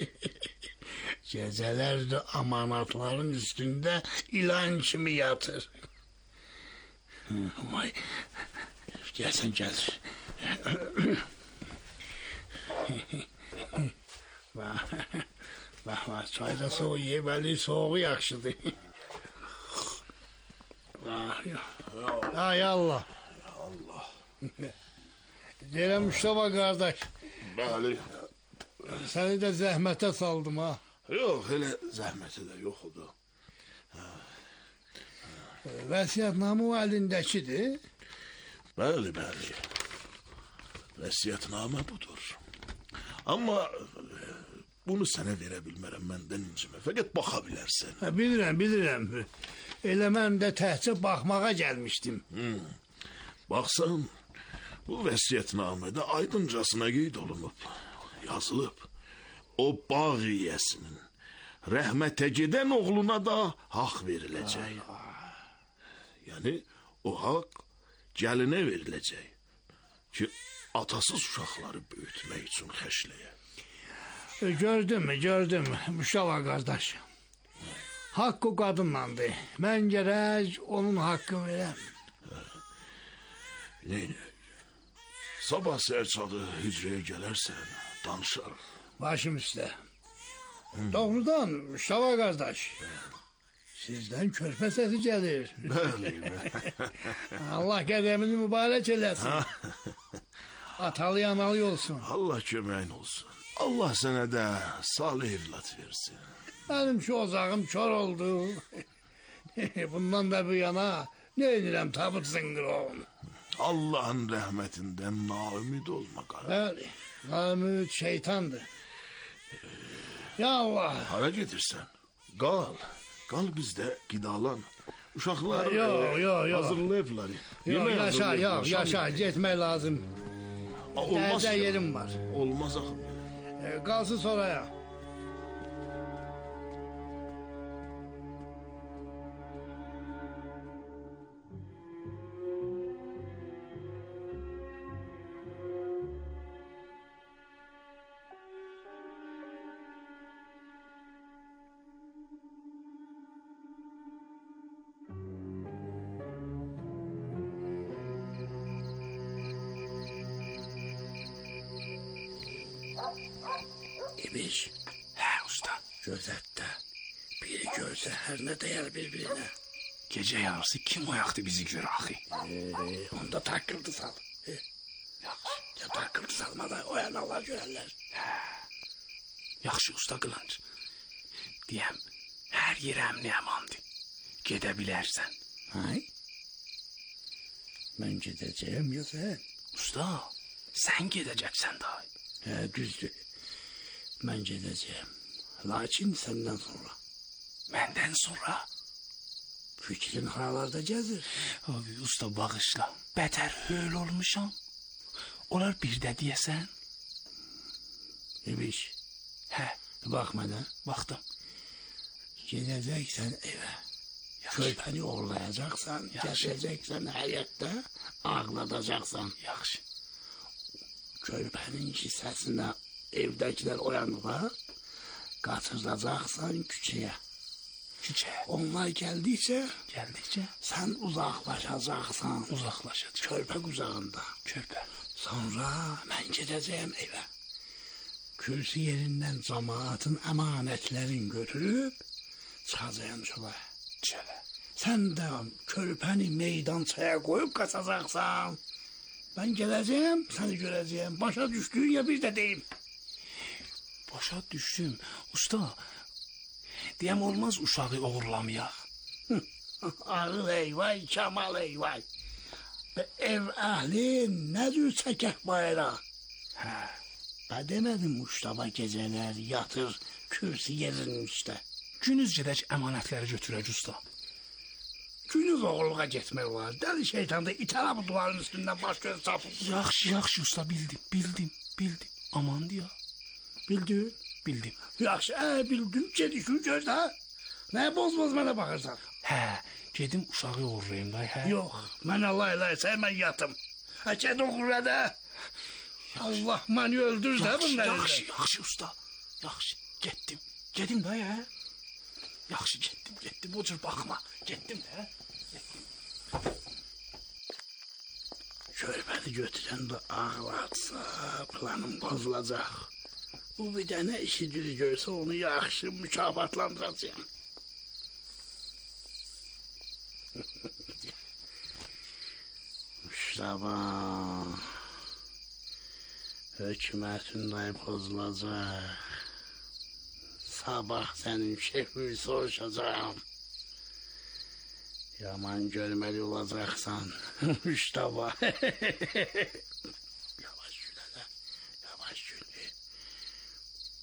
Gecələr də amanatların üstündə ilan kimi yatır. Vay, gəlsən gəlir. Bax, bax, çay da soğuk yeməli, soğuğu yaxşıdır. Ay Allah. Allah. Deyirəm Mustafa qardaş. Bəli. Səni də zəhmətə saldım ha. Yox, elə zəhməti də yoxdur. Vəsiyyətnamə o əlindəkidir. Bəli, bəli. Vəsiyyətnamə budur. Amma e, bunu sənə verə bilmərəm, məndən incimə. Fəqət baxa bilərsən. Hə, bilirəm, bilirəm. Elə mən də təhcə baxmağa gəlmişdim. Hmm. Baxsan, bu vəsiyyətnamədə aydıncasına qeyd olunub, yazılıb. O bağ yiyəsinin rəhmətə gedən oğluna da haqq veriləcək. Yəni, o haqq gəlinə veriləcək ki, atasız uşaqları böyütmək üçün xəşləyə. E, gördüm, gördüm, Müştəba qardaş. Haqq o qadınlandı. Mən gərək onun haqqını verəm. Neyini? Sabah sərçadı hücrəyə gələrsən, danışarıq. Başım üstə. Doğrudan, Müştəba qardaş. Sizdən körpə səsi gəlir. Bəli. Allah qədəmini mübarək eləsin. Atalı analı olsun. Allah köməyin olsun. Allah sənə də salih evlat versin. Benim şu ocağım kör oldu. Bundan da bu yana ne edirəm tabut zıngırovun. Allah'ın rəhmətindən naümid olma qara. Bəli, naümid şeytandır. Ya Allah. Hara gedirsən? Qal. Qal bizdə qidalan. Uşaqlar Yok, yok, yok. hazırlayıblar. Yok, yaşa, yok, yaşa. Gitmek lazım. Olmaz. Nerede yerim var. Olmaz axı. E, kalsın sonraya. İbiş. Hə, usta. Gözətdə. Biri görsə hər nə dəyər bir-birinə. Gecə yarısı kim oyaqdı bizi gör axı? Ee, onda takkıldı sal. E, Yaxşı. ya takkıldı salmada oyanarlar görərlər. Yaxşı usta Qılınc. Deyəm, hər yer əmni əmandır. Gedə bilərsən. Hay? Mən gedəcəyəm ya sən? Usta, sən gedəcəksən daha. Hə, düzdür. Mən gedəcəyəm. Lakin səndən sonra. Məndən sonra? Fikrin haralarda gəzir. Abi, usta bağışla. Bətər höl olmuşam. Olar bir də deyəsən? İbiş. Hə, Bax mənə. baxdım. Gedəcəksən evə. Körpəni oğurlayacaqsan. Gətirəcəksən həyətdə. Ağladacaqsan. Yaxşı. Körpənin hissəsinə evdəkilər oyanıqlar. Qaçıracaqsan küçəyə. Küçə. Onlar gəldikcə Gəldikcə sən uzaqlaşacaqsan. uzaqlaşacaq. Körpə qucağında. Körpə. Sonra mən gedəcəyəm evə. Kürsü yerindən cəmaatın əmanətlərini götürüb çıxacağam çölə. Çölə. Sən də körpəni meydançaya qoyub qaçacaqsan. Mən gələcəyəm, səni görəcəyəm. Başa düşdüyün ya bir də deyim. Başa düşdüm. Usta, deyəm olmaz uşağı oğurlamayaq. Ağıl eyvay, Kamal eyvay. Və ev əhli nə cür çəkək bayra? Hə, Bə demədim Muştaba gecələr yatır kürsü yerinin üstə. günüz gedək əmanətləri götürək usta. Günüz oğulluğa getmək olar. Dəli şeytan da itələ bu duvarın üstündən baş göz çapıb. Yaxşı, yaxşı usta, bildim, bildim, bildim. Aman deyə, Bildin? bildim. Yaxşı, ə, bildim. Gedişin gözlə. Nə boz-boz mənə baxırsan? Hə, gedim uşağı uğurlayım da, hə. Yox, mən Allah eləsə mən yatım. Hə, ged oğurla da. Allah məni öldür də Yaxşı, bunları. yaxşı, yaxşı usta. Yaxşı, getdim. Gedim da, hə. Yaxşı, getdim, getdim. O cür baxma. Getdim də. Körpəni götürən də ağlatsa planım bozulacaq. Bu bir dənə işi düz görsə onu yaxşı mükafatlandıracağım. Müştaba, hökumətin də pozulacaq. Sabah sənin şefini soruşacağım. Yaman görməli olacaqsan, Müştaba. Yavaş.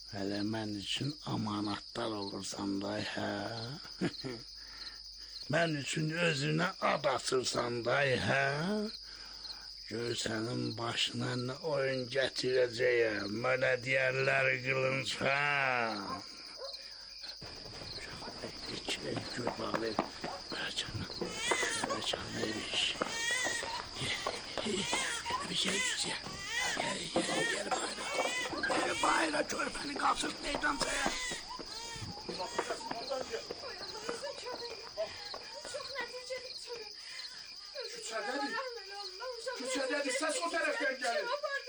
Hele mən üçün amanatlar olursan day, hə? Mən üçün özünə ad atırsan day, hə? Gör sənin başına nə oyun gətirəcəyəm. Mənə deyərlər qılınc, hə? İçine gül bağlı. Canım, şöyle canım neymiş? Bir şey güzel. Gel, gel, gel bayra. Gel bayra, körpeni kalsın neyden saya. Küçədedir. Küçədedir, səs o tərəfdən gəlir.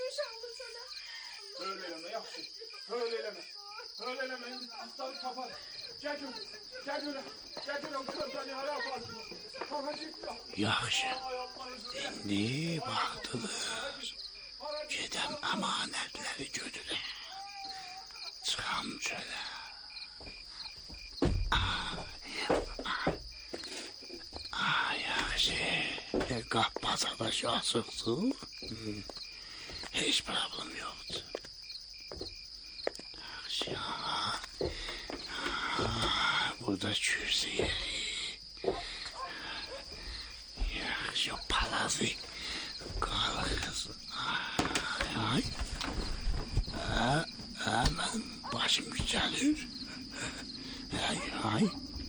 Öyle eləmə, yaxşı. Öyle eləmə. Öyle eləmə, indi aslanı tapar. Gəl görüm, gəl görüm. Gəl görüm, körpəni hara aparsın. Yaxşı. İndi vaxtıdır. Gedəm əmanətləri götürəm. Çıxam çölə. Ay, yaxşı. Qap bazada şahsıqsın. Heç problem yoxdur. Yaxşı. Burada kürsü yeri. Yaxşı palazı. Qalxız. Ay. Ha, ha, mən başım gücəlir. Ay, ay.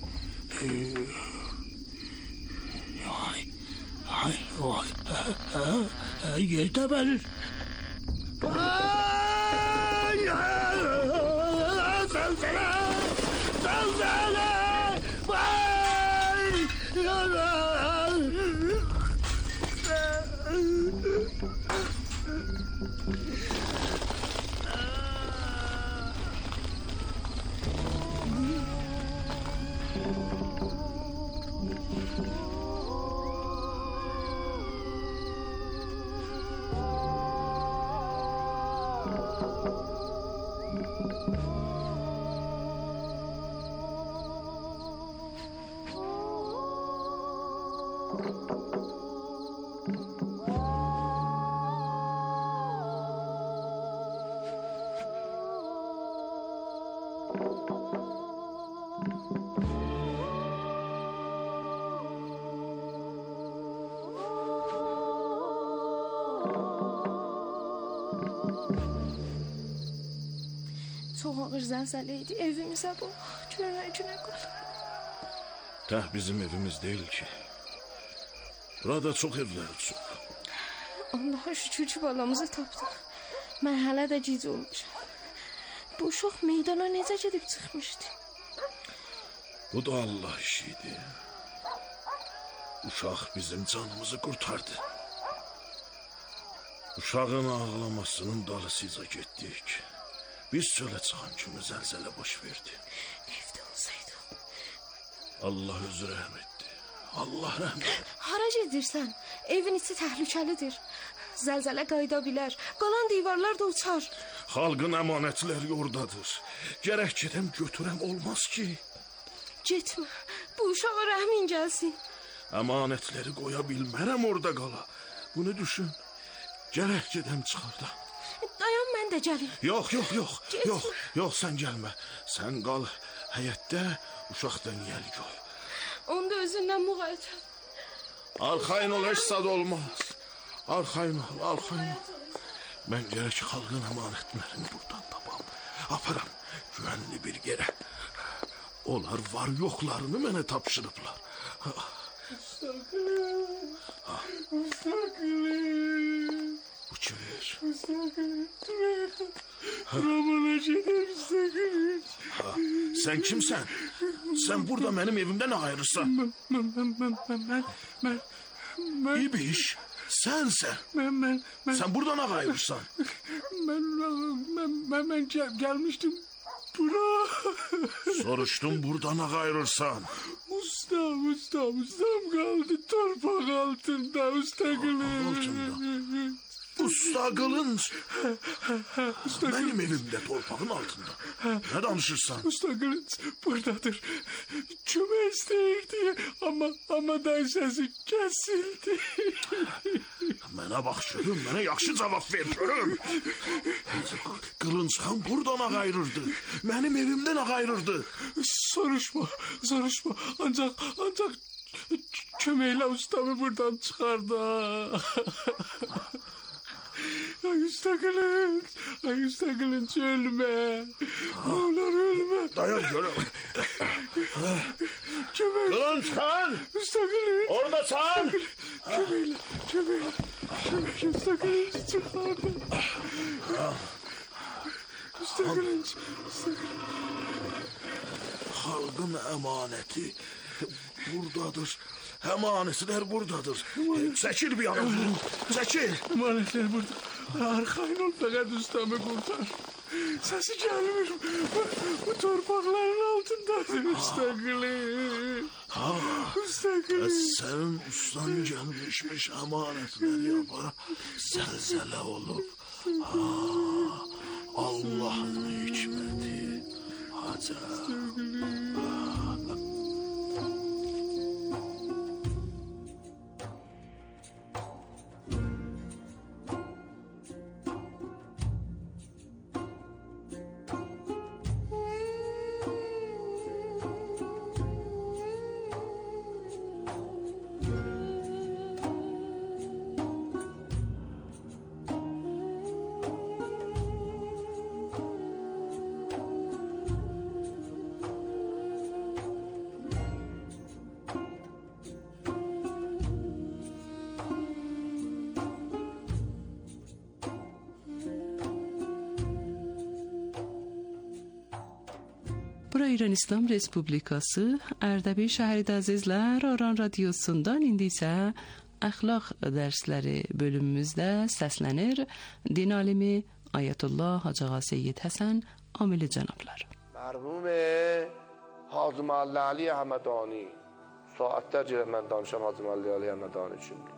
Ay, ay, ay, ay, yerdə bəlir. Ay, ay, zəlzələ, zəlzələ, ay, Çox ağır zəlzələ idi. Evimizə bax, görünə günə qal. Tah bizim evimiz değil ki. Burada çok evler uçub. Allah'a şükür ki balamızı tapdıq. Mən hələ də gic olmuşam. Bu uşaq meydana necə gedib çıxmışdı? Bu da Allah işiydi. Uşaq bizim canımızı kurtardı. Uşağın ağlamasının dalısıyla getdik. Biz çölə çıxan kimi zəlzələ baş verdi. Evdə olsaydı. Allah özü rəhm etdi. Allah rəhm etdi. Hara gedirsən? Evin içi təhlükəlidir. Zəlzələ qayıda bilər. Qalan divarlar da uçar. Xalqın əmanətləri oradadır. Gərək gedəm götürəm olmaz ki. Getmə. Bu uşağa rəhmin gəlsin. Əmanətləri qoya bilmərəm orada qala. Bunu düşün. Gərək gedəm çıxardam. Dayan, mən də gəlim. Yox, yox, yox. Yox, yox, sən gəlmə. Sən qal həyətdə, uşaqdan yel qoy. Onda özündən müğayət ol. Arxayın ol, heç sad olmaz. Arxayın ol, arxayın ol. Mən gərək xalqın əmanətlərini buradan tapam. Aparam güvənli bir yerə. Onlar var yoxlarını mənə tapşırıblar. Müstakilin. Müstakilin. Bu kimdir? Müstakilin. Ramana gelir müstakilin. Sen kimsən? Sen burada benim evimde ne ayırırsan? Ben, ben, ben, ben, ben, ben, ben, İbiş, sensen. ben, ben, ben, Sen burada ne ayırırsan? ben, ben, ben, ben gel, gelmiştim bura. Soruştum burada ne ayırırsan? Ustam, ustam, ustam kaldı torpak altında, ustakilin. Torpak altında. Usta Qılınc. Mənim evimdə torpağın altında. Nə danışırsan? Usta Qılınc buradadır. Kömək istəyirdi, amma amma dayı səsi kəsildi. Mənə bax görüm, mənə yaxşı cavab ver görüm. Qılınc xan buradan ağayırırdı. Mənim evimdən ağayırırdı. Soruşma, soruşma. Ancaq, ancaq köməklə ustamı buradan çıxardı. Ay usta Qılınc, ay usta Qılınc ölmə. Ne olur ölmə. Dayan görüm. Kömək. Qılınc xan. Usta Qılınc. Oradasan. Köməklə, köməklə. Kömək usta Qılınc çıxardı. Usta Qılınc, usta Qılınc. Xalqın əmanəti buradadır. Əmanətlər buradadır. Çəkil bir yana. Çəkil. Əmanətlər burada. Arxayın ol, fəqət ustamı qurtar. Səsi gəlmir. Bu, bu torpaqların altındadır usta Qılınc. Usta Qılınc. Sənin ustan gəlmişmiş əmanətlər yapar. Zəlzələ olur. Ha, Allah'ın hikməti. Acayip. Bura İran İslam Respublikası, Ərdəbil şəhəridə əzizlər, Aran radiosundan indi isə əxlaq dərsləri bölümümüzdə səslənir din alimi Ayətullah Hacı Ağa Seyyid Həsən Amili cənablar. Mərhum Hacı Ali Həmədani, saatlərcə mən danışam Hacı Ali Həmədani üçündür.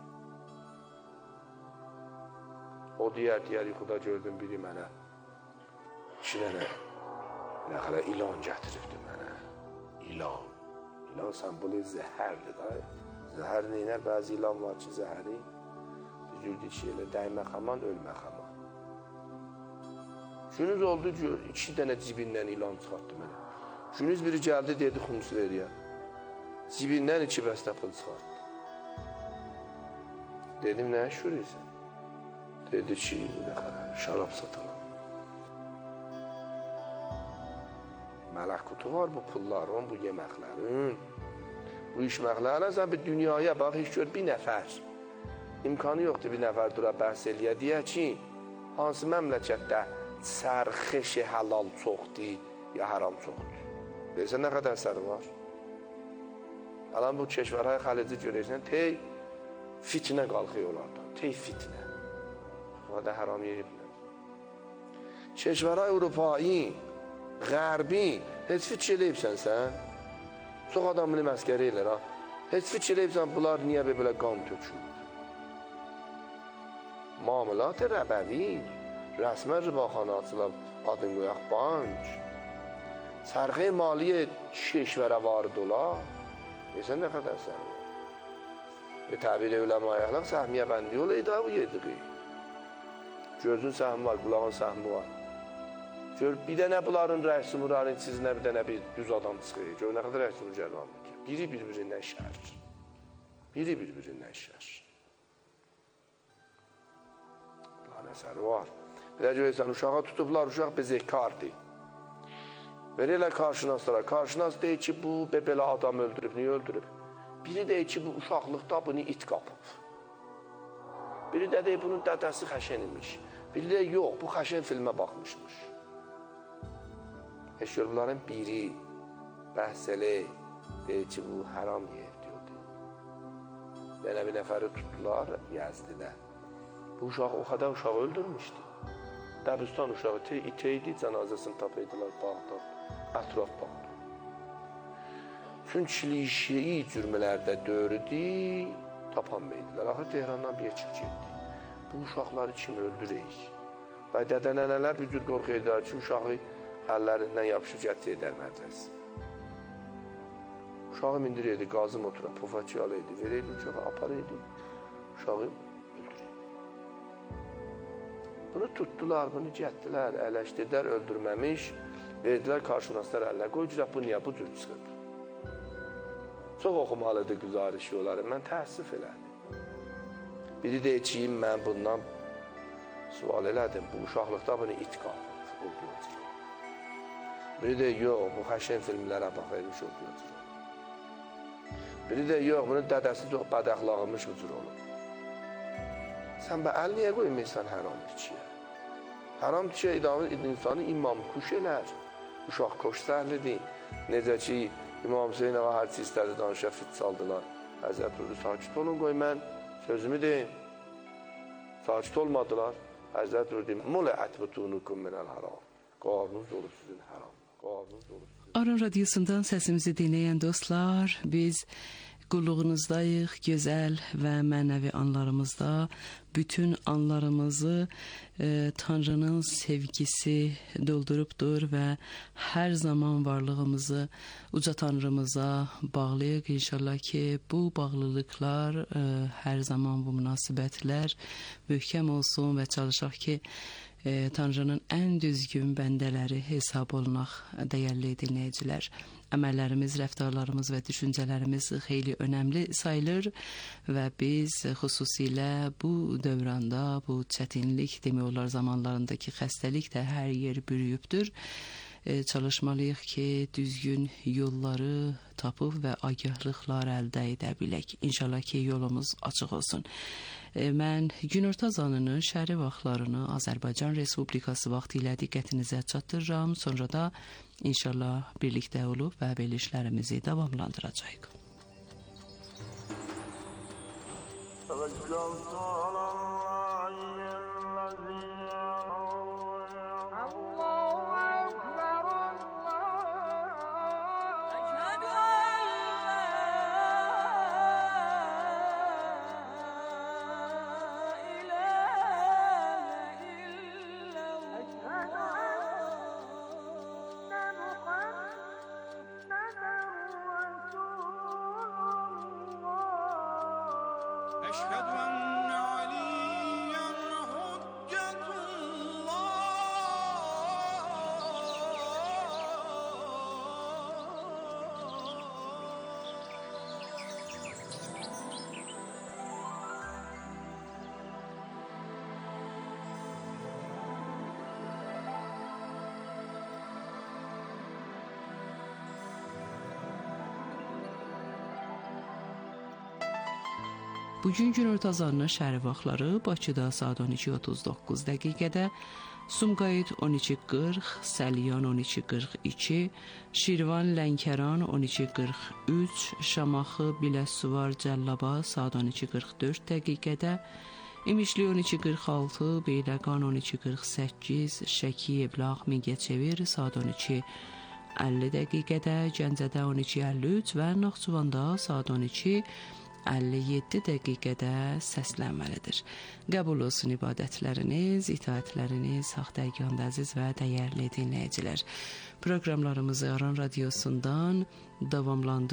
O digər digər yuxuda gördüm biri mənə, iki dənə nə qədər ilan gətiribdi mənə. İlan. İlan sembolü zəhərdir da. Zəhər neynər? Bəzi ilan var ki, zəhəri düzüldü ki, elə dəymək aman, ölmək aman. Günüz oldu, iki dənə cibindən ilan çıxartdı mənə. Günüz biri gəldi, dedi, xumsu veriyə. Cibindən iki bəstə pul çıxartdı. Dedim, nə şürürsən? Dedi ki, nə qədər, şarab satalım. Mələk kutu var bu pulların, bu yeməklərin. Bu içməklərlə sən bir dünyaya bax, heç gör bir nəfər. İmkanı yoxdur bir nəfər dura bəhs eləyə deyə ki, hansı məmləkətdə sərxeş halal çoxdur, ya haram çoxdur. Deyirsən, nə qədər sərı var? Alan bu keşvərhay xalici görürsən, tey fitnə qalxıyor onlardan, tey fitnə. O da haram yeriblər. Keşvərhay Avropayı, Qərbi, heç fikir eləyibsən sən? Çox adamını məskəri eləyir, ha? Heç fikir eləyibsən, bunlar niyə belə qan tökülür? Mamulat-ı rəbəvi, rəsmən ribaxana açılıb, adın qoyaq bank. Sərxey maliyyə keşvərə vardı olar. Deyirsən, nə qədər səhmiyə? Və təbir evləmə ayaqlaq səhmiyə bəndi olaydı, bu yediqi. Gözün səhmi var, qulağın səhmi var. Gör, bir dənə bunların rəisi murarın sizinə bir dənə bir düz adam çıxıyor. Gör, nə qədər rəisi murarın ki. Biri bir-birindən şər. Biri bir-birindən şər. Lan əsəri var. Bir də görürsən, uşağa tutublar, uşaq bezəkkardır. Verirlər qarşınaslara. Qarşınas deyir ki, bu belə adam öldürüb, niyə öldürüb? Biri deyir ki, bu uşaqlıqda bunu it qapıb. Biri də deyir, bunun dədəsi xəşən imiş. Biri deyir, yox, bu xəşən filmə baxmışmış. Eşgör bunların biri bəhs eləyir, deyir ki, bu haram yer diyordu. Belə bir nəfəri tutdular Yazdidə. Bu uşaq o qədər uşağı öldürmüşdü. Dəbistan uşağı iteydi, cənazəsini tapaydılar Bağdad, ətraf Bağdad. Çünki klişeyi cürmələrdə dördü tapanmaydılar. Axı Tehrandan bir ekip getdi. bu uşaqları kim öldürək? Və dədə-nənələr bir cür qorxu edər ki, uşağı əllərindən yapışıb gətir edər mədrəsə. Uşağı mindirirdi, qazı motora, pofaçiyalı idi, verəydi uşağı, aparaydı, uşağı öldürəydi. Bunu tutdular, bunu gətdilər, ələşdirdilər, öldürməmiş, verdilər qarşınaşlar əlinə, qoy cürə bu niyə bu cür çıxıb? Çox oxumalıdır güzarışı oları, mən təəssüf elədim. Biri deyir ki, mən bundan sual elədim, bu uşaqlıqda bunu it qalır, olduğu biri deyir, yox, bu xəşən filmlərə baxırmış olduğu cür. Biri də yox, bunun dədəsi çox bədəxlağımış bu cür olur. Sən bə əl niyə qoymaysan həram içiyə? Həram içiyə idamı insanı imam kuş elər. Uşaq koş səhlidir. Necə ki, İmam Hüseyin ağa hər şey istədi danışa fit saldılar. Həzrət Rüdü sakit olun, qoy mən sözümü deyim. Sakit olmadılar. Həzrət Rüdü muləət butunukum minəl haram. Qarnınız olur sizin haram. Qarnınız olur. Aran Radyosu'ndan səsimizi dinləyən dostlar, biz qulluğunuzdayıq, gözəl və mənəvi anlarımızda bütün anlarımızı e, Tanrının sevgisi doldurubdur və hər zaman varlığımızı uca Tanrımıza bağlayıq. İnşallah ki, bu bağlılıklar, e, hər zaman bu münasibətlər möhkəm olsun və çalışaq ki, E, Tanrının ən düzgün bəndələri hesab olunaq, dəyərli dinləyicilər. Əməllərimiz, rəftarlarımız və düşüncələrimiz xeyli önəmli sayılır və biz xüsusilə bu dövranda, bu çətinlik, demək olar zamanlarındakı xəstəlik də hər yer bürüyübdür. E, çalışmalıyıq ki, düzgün yolları tapıb və agahlıqlar əldə edə bilək. İnşallah ki, yolumuz açıq olsun. Mən günorta zanının şəhəri vaxtlarını Azərbaycan Respublikası vaxtı ilə diqqətinizə çatdırıram. Sonra da inşallah birlikdə olub və verilişlərimizi davamlandıracağıq. Bugün günorta azarının şəhəri vaxtları Bakıda saat on iki otuz doqquz dəqiqədə, Sumqayıt on iki qırx, Səlyan on iki qırx iki, Şirvan, Lənkəran on iki qırx üç, Şamaxı, Biləsuvar, Cəllabad saat on iki qırx dörd dəqiqədə, İmişli on iki qırx altı, Beyləqan on iki qırx səkkiz, Şəki, Evlağ, Mingəçevir saat on iki əlli dəqiqədə, Gəncədə on iki əlli üç və Naxçıvanda saat on iki əlli yeddi dəqiqədə səslənməlidir. Qəbul olsun ibadətləriniz, itaətləriniz, Haqdəyganda əziz və dəyərli dinləyicilər. Proqramlarımızı Aran Radyosu'ndan davamlandırır.